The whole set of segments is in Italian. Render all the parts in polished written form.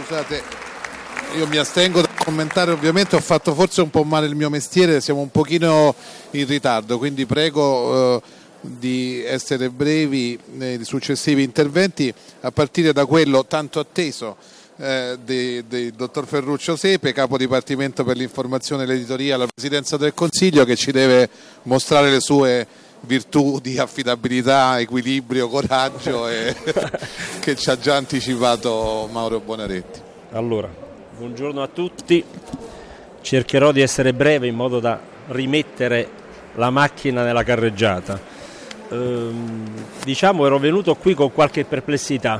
Scusate, io mi astengo da commentare, ovviamente ho fatto forse un po' male il mio mestiere, siamo un pochino in ritardo, quindi prego di essere brevi nei successivi interventi, a partire da quello tanto atteso del dottor Ferruccio Sepe, capo dipartimento per l'informazione e l'editoria alla Presidenza del Consiglio, che ci deve mostrare le sue virtù di affidabilità, equilibrio, coraggio e che ci ha già anticipato Mauro Bonaretti. Allora, buongiorno a tutti, cercherò di essere breve in modo da rimettere la macchina nella carreggiata. Ero venuto qui con qualche perplessità,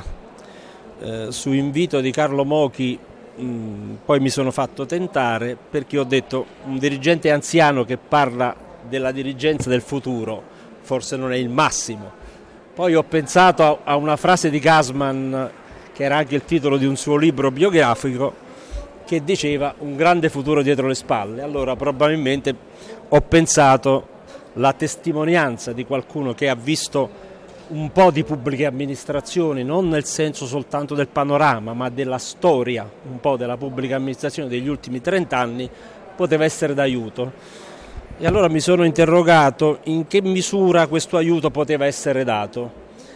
su invito di Carlo Mochi poi mi sono fatto tentare, perché ho detto un dirigente anziano che parla della dirigenza del futuro forse non è il massimo. Poi ho pensato a una frase di Gassman, che era anche il titolo di un suo libro biografico, che diceva un grande futuro dietro le spalle. Allora probabilmente ho pensato la testimonianza di qualcuno che ha visto un po' di pubbliche amministrazioni, non nel senso soltanto del panorama, ma della storia un po' della pubblica amministrazione degli ultimi 30 anni, poteva essere d'aiuto. E allora mi sono interrogato in che misura questo aiuto poteva essere dato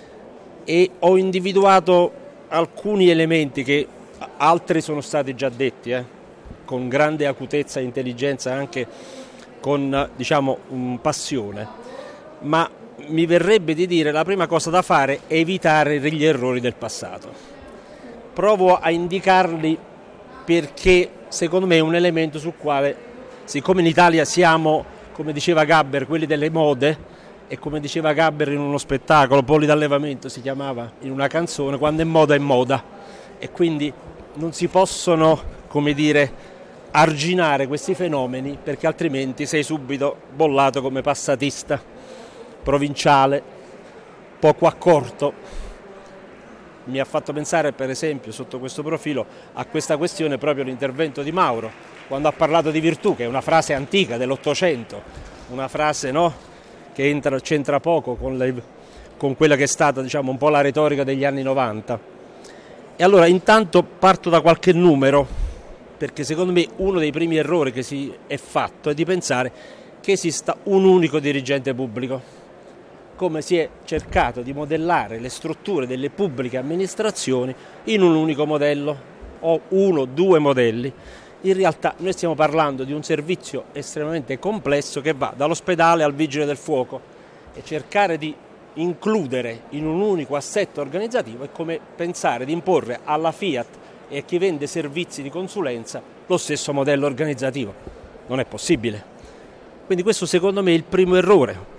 e ho individuato alcuni elementi che altri sono stati già detti, con grande acutezza e intelligenza, anche con passione, ma mi verrebbe di dire la prima cosa da fare è evitare gli errori del passato. Provo a indicarli perché secondo me è un elemento sul quale, siccome in Italia siamo, come diceva Gaber, quelli delle mode, e come diceva Gaber in uno spettacolo, Poli d'allevamento si chiamava, in una canzone, quando è moda, e quindi non si possono, arginare questi fenomeni, perché altrimenti sei subito bollato come passatista, provinciale, poco accorto. Mi ha fatto pensare, per esempio, sotto questo profilo, a questa questione proprio l'intervento di Mauro, quando ha parlato di virtù, che è una frase antica dell'Ottocento, una frase che c'entra poco con quella che è stata un po' la retorica degli anni 90. E allora intanto parto da qualche numero, perché secondo me uno dei primi errori che si è fatto è di pensare che esista un unico dirigente pubblico, come si è cercato di modellare le strutture delle pubbliche amministrazioni in un unico modello o uno, due modelli. In realtà noi stiamo parlando di un servizio estremamente complesso che va dall'ospedale al vigile del fuoco, e cercare di includere in un unico assetto organizzativo è come pensare di imporre alla Fiat e a chi vende servizi di consulenza lo stesso modello organizzativo. Non è possibile. Quindi questo secondo me è il primo errore.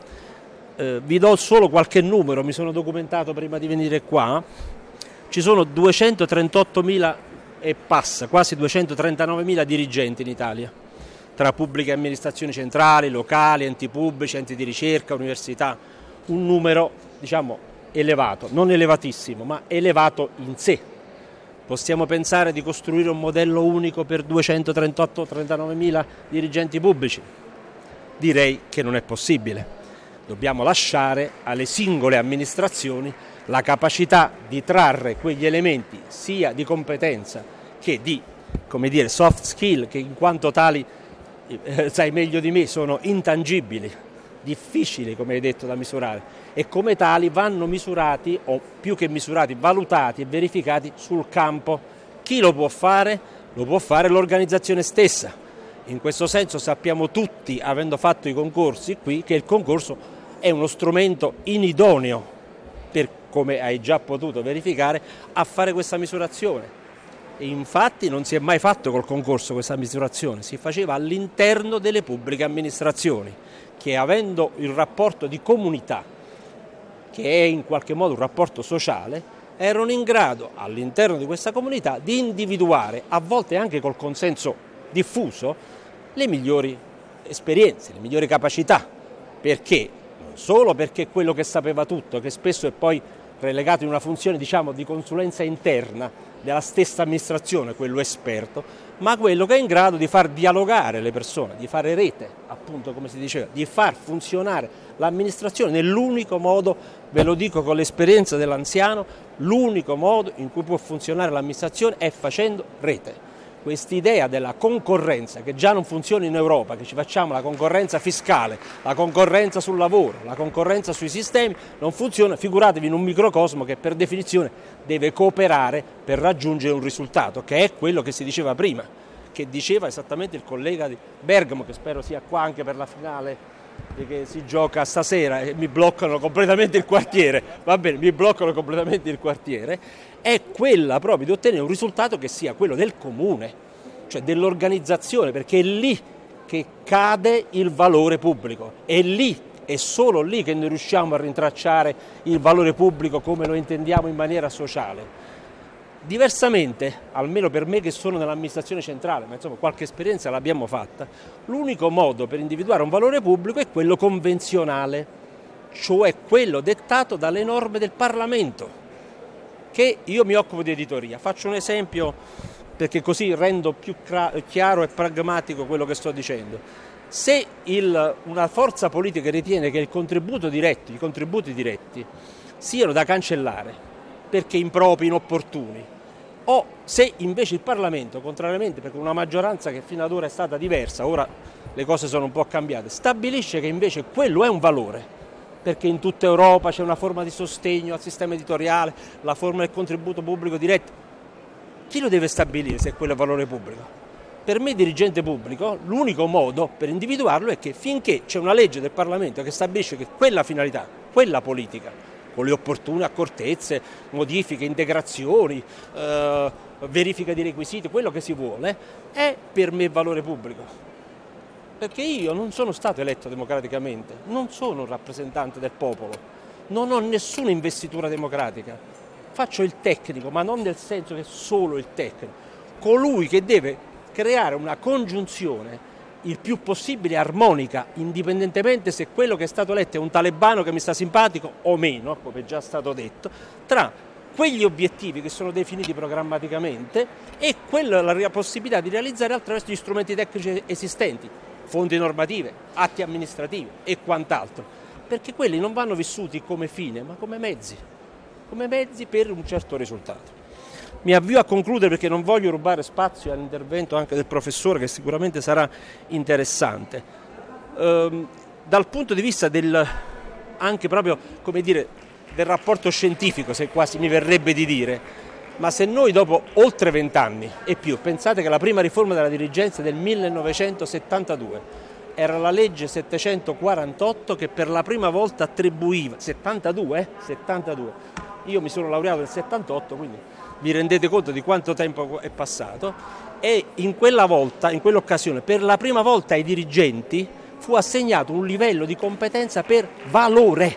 Vi do solo qualche numero, mi sono documentato prima di venire qua. Ci sono 238.000 e passa, quasi 239.000 dirigenti in Italia, tra pubbliche amministrazioni centrali, locali, enti pubblici, enti di ricerca, università. Un numero, elevato, non elevatissimo, ma elevato in sé. Possiamo pensare di costruire un modello unico per 239.000 dirigenti pubblici? Direi che non è possibile. Dobbiamo lasciare alle singole amministrazioni la capacità di trarre quegli elementi sia di competenza che di soft skill, che in quanto tali, sai meglio di me, sono intangibili, difficili, come hai detto, da misurare, e come tali vanno misurati, o più che misurati, valutati e verificati sul campo. Chi lo può fare? Lo può fare l'organizzazione stessa. In questo senso sappiamo tutti, avendo fatto i concorsi qui, che il concorso è uno strumento inidoneo, per come hai già potuto verificare, a fare questa misurazione. E infatti non si è mai fatto col concorso questa misurazione, si faceva all'interno delle pubbliche amministrazioni, che avendo il rapporto di comunità, che è in qualche modo un rapporto sociale, erano in grado all'interno di questa comunità di individuare, a volte anche col consenso diffuso, le migliori esperienze, le migliori capacità. Perché? Non solo perché quello che sapeva tutto, che spesso è poi relegato in una funzione di consulenza interna della stessa amministrazione, quello esperto, ma quello che è in grado di far dialogare le persone, di fare rete, appunto come si diceva, di far funzionare l'amministrazione nell'unico modo, ve lo dico con l'esperienza dell'anziano, L'unico modo in cui può funzionare l'amministrazione è facendo rete. Quest'idea della concorrenza, che già non funziona in Europa, che ci facciamo la concorrenza fiscale, la concorrenza sul lavoro, la concorrenza sui sistemi, non funziona, figuratevi in un microcosmo che per definizione deve cooperare per raggiungere un risultato, che è quello che si diceva prima, che diceva esattamente il collega di Bergamo, che spero sia qua anche per la finale che si gioca stasera, e mi bloccano completamente il quartiere, va bene, mi bloccano completamente il quartiere, è quella proprio di ottenere un risultato che sia quello del comune, cioè dell'organizzazione, perché è lì che cade il valore pubblico, è lì, è solo lì che noi riusciamo a rintracciare il valore pubblico come lo intendiamo in maniera sociale. Diversamente, almeno per me che sono nell'amministrazione centrale, ma insomma qualche esperienza l'abbiamo fatta, l'unico modo per individuare un valore pubblico è quello convenzionale, cioè quello dettato dalle norme del Parlamento, che io mi occupo di editoria. Faccio un esempio perché così rendo più chiaro e pragmatico quello che sto dicendo. Se una forza politica ritiene che i contributi diretti siano da cancellare perché impropri, inopportuni, o se invece il Parlamento, contrariamente, perché una maggioranza che fino ad ora è stata diversa, ora le cose sono un po' cambiate, stabilisce che invece quello è un valore, perché in tutta Europa c'è una forma di sostegno al sistema editoriale, la forma del contributo pubblico diretto, chi lo deve stabilire se quello è valore pubblico? Per me, dirigente pubblico, l'unico modo per individuarlo è che finché c'è una legge del Parlamento che stabilisce che quella finalità, quella politica, con le opportune accortezze, modifiche, integrazioni, verifica di requisiti, quello che si vuole, è per me valore pubblico. Perché io non sono stato eletto democraticamente, non sono un rappresentante del popolo, non ho nessuna investitura democratica, faccio il tecnico, ma non nel senso che solo il tecnico, colui che deve creare una congiunzione il più possibile armonica, indipendentemente se quello che è stato eletto è un talebano che mi sta simpatico o meno, come è già stato detto, tra quegli obiettivi che sono definiti programmaticamente e la possibilità di realizzare attraverso gli strumenti tecnici esistenti, fonti normative, atti amministrativi e quant'altro, perché quelli non vanno vissuti come fine, ma come mezzi per un certo risultato. Mi avvio a concludere perché non voglio rubare spazio all'intervento anche del professore, che sicuramente sarà interessante. Dal punto di vista anche proprio, come dire, del rapporto scientifico, se quasi mi verrebbe di dire, ma se noi dopo oltre 20 anni e più, pensate che la prima riforma della dirigenza è del 1972, era la legge 748 che per la prima volta attribuiva, 72? Io mi sono laureato nel 78, quindi vi rendete conto di quanto tempo è passato, e in quell'occasione, per la prima volta ai dirigenti fu assegnato un livello di competenza per valore.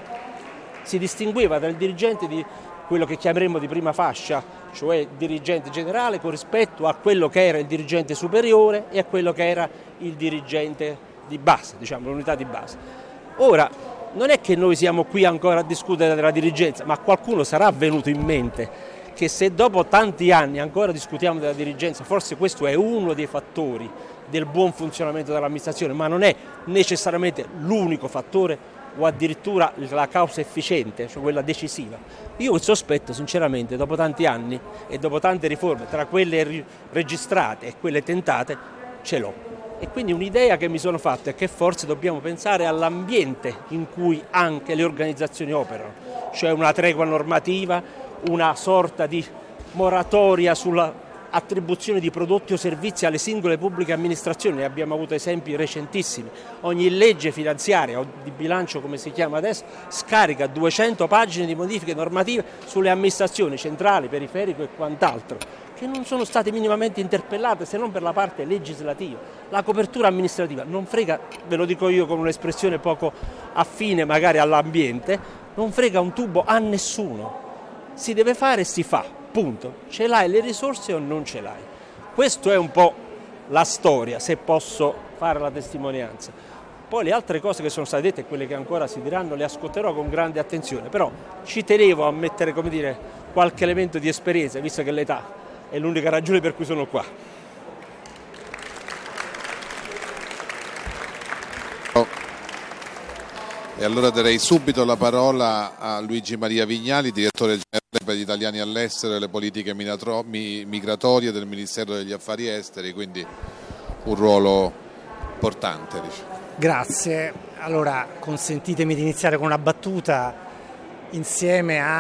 Si distingueva tra il dirigente di quello che chiameremmo di prima fascia, cioè il dirigente generale, con rispetto a quello che era il dirigente superiore e a quello che era il dirigente di base, diciamo l'unità di base. Ora, non è che noi siamo qui ancora a discutere della dirigenza, ma a qualcuno sarà venuto in mente che se dopo tanti anni ancora discutiamo della dirigenza, forse questo è uno dei fattori del buon funzionamento dell'amministrazione, ma non è necessariamente l'unico fattore o addirittura la causa efficiente, cioè quella decisiva. Io il sospetto, sinceramente, dopo tanti anni e dopo tante riforme, tra quelle registrate e quelle tentate, ce l'ho. E quindi un'idea che mi sono fatta è che forse dobbiamo pensare all'ambiente in cui anche le organizzazioni operano, cioè una tregua normativa, una sorta di moratoria sulla attribuzione di prodotti o servizi alle singole pubbliche amministrazioni. Ne abbiamo avuto esempi recentissimi. Ogni legge finanziaria o di bilancio, come si chiama adesso, scarica 200 pagine di modifiche normative sulle amministrazioni centrali, periferiche e quant'altro, che non sono state minimamente interpellate se non per la parte legislativa. La copertura amministrativa non frega, ve lo dico io con un'espressione poco affine magari all'ambiente, non frega un tubo a nessuno. Si deve fare e si fa, punto. Ce l'hai le risorse o non ce l'hai? Questo è un po' la storia, se posso fare la testimonianza. Poi le altre cose che sono state dette e quelle che ancora si diranno le ascolterò con grande attenzione, però ci tenevo a mettere, come dire, qualche elemento di esperienza, visto che l'età è l'unica ragione per cui sono qua. E allora darei subito la parola a Luigi Maria Vignali, direttore generale per gli italiani all'estero e le politiche migratorie del Ministero degli Affari Esteri, quindi un ruolo importante. Grazie. Allora, consentitemi di iniziare con una battuta. Insieme a